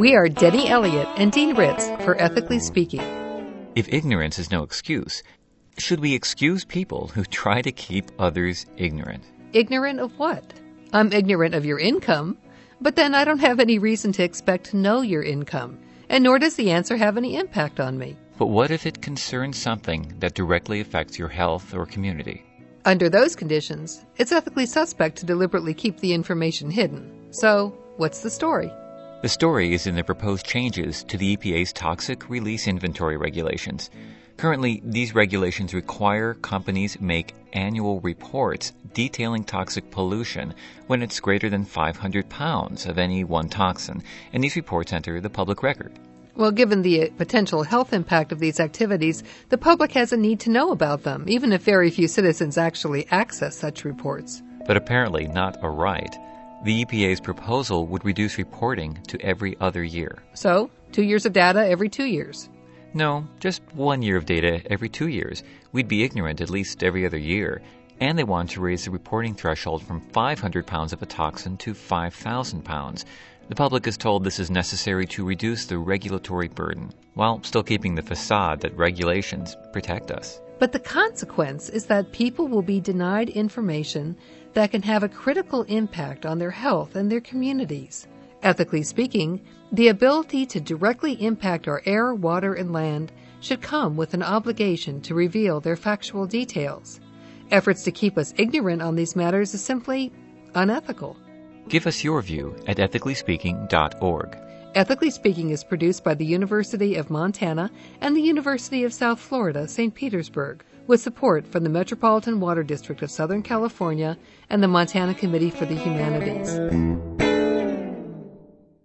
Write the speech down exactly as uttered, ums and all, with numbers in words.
We are Denny Elliott and Dean Ritz for Ethically Speaking. If ignorance is no excuse, should we excuse people who try to keep others ignorant? Ignorant of what? I'm ignorant of your income, but then I don't have any reason to expect to know your income, and nor does the answer have any impact on me. But what if it concerns something that directly affects your health or community? Under those conditions, it's ethically suspect to deliberately keep the information hidden. So, what's the story? The story is in the proposed changes to the E P A's toxic release inventory regulations. Currently, these regulations require companies make annual reports detailing toxic pollution when it's greater than five hundred pounds of any one toxin, and these reports enter the public record. Well, given the potential health impact of these activities, the public has a need to know about them, even if very few citizens actually access such reports. But apparently not a right. The E P A's proposal would reduce reporting to every other year. So, two years of data every two years. No, just one year of data every two years. We'd be ignorant at least every other year. And they want to raise the reporting threshold from five hundred pounds of a toxin to five thousand pounds. The public is told this is necessary to reduce the regulatory burden, while still keeping the facade that regulations protect us. But the consequence is that people will be denied information that can have a critical impact on their health and their communities. Ethically speaking, the ability to directly impact our air, water, and land should come with an obligation to reveal their factual details. Efforts to keep us ignorant on these matters is simply unethical. Give us your view at ethically speaking dot org. Ethically Speaking is produced by the University of Montana and the University of South Florida, Saint Petersburg, with support from the Metropolitan Water District of Southern California and the Montana Committee for the Humanities.